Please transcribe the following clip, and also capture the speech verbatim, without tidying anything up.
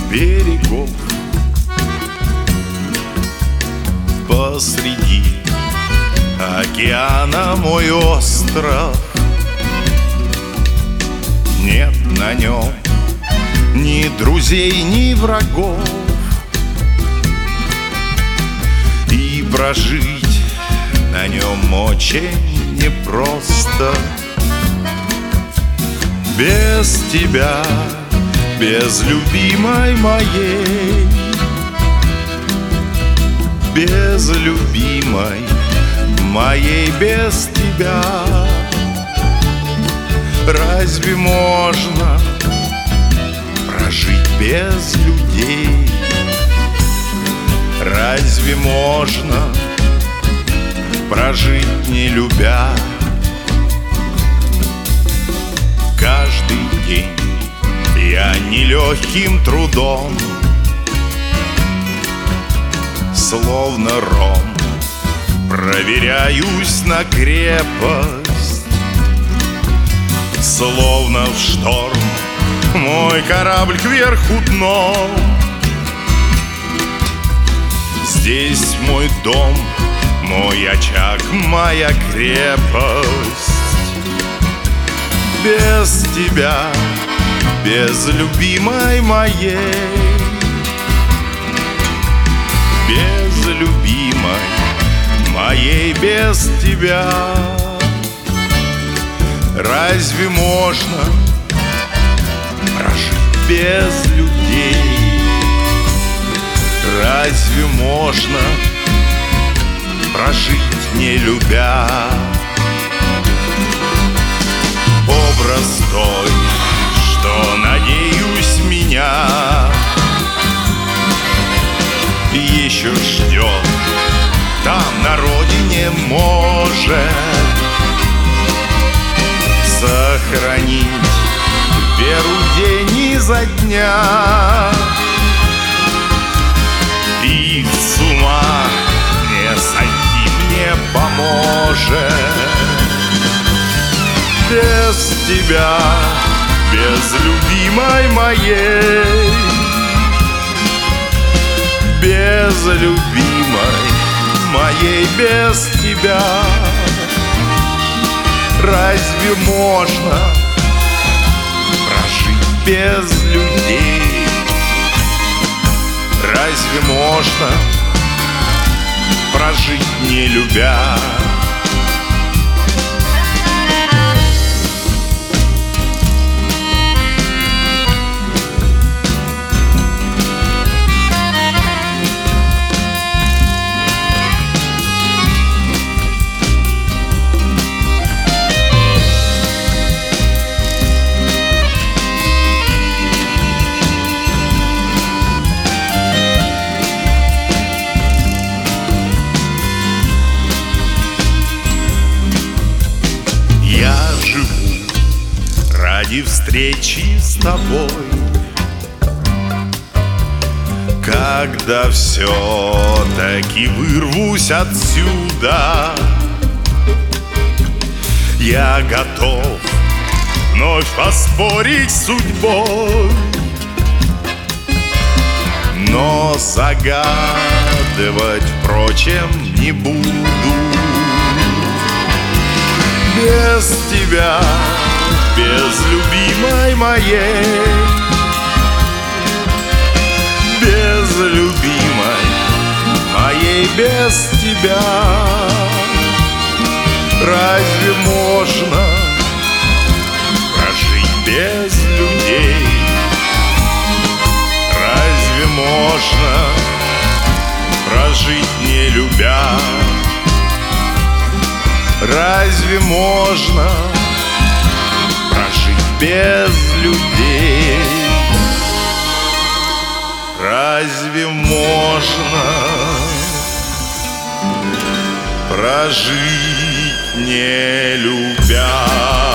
берегов. Посреди океана мой остров. Нет на нем ни друзей, ни врагов. И прожить на нем очень непросто. Без тебя, без любимой моей, без любимой моей, без тебя. Разве можно прожить без людей? Разве можно прожить не любя? Каждый день я нелегким трудом, словно ром, проверяюсь на крепость. Словно в шторм мой корабль кверху дном. Здесь мой дом, мой очаг, моя крепость. Без тебя, без любимой моей, без любимой моей, без тебя. Разве можно прожить без людей? Разве можно прожить не любя? Образ той, что, надеюсь, меня еще ждет там, на родине, может сохранить веру день изо дня. И с ума не сойти мне поможет. Без тебя, без любимой моей, без любимой моей, без тебя. Разве можно прожить без людей? Разве можно прожить не любя? Ради встречи с тобой, когда все-таки вырвусь отсюда, я готов вновь поспорить с судьбой, но загадывать, впрочем, не буду. Без тебя, без любимой моей, без любимой моей, без тебя. Разве можно прожить без людей? Разве можно прожить не любя? Разве можно прожить без людей? Разве можно прожить не любя?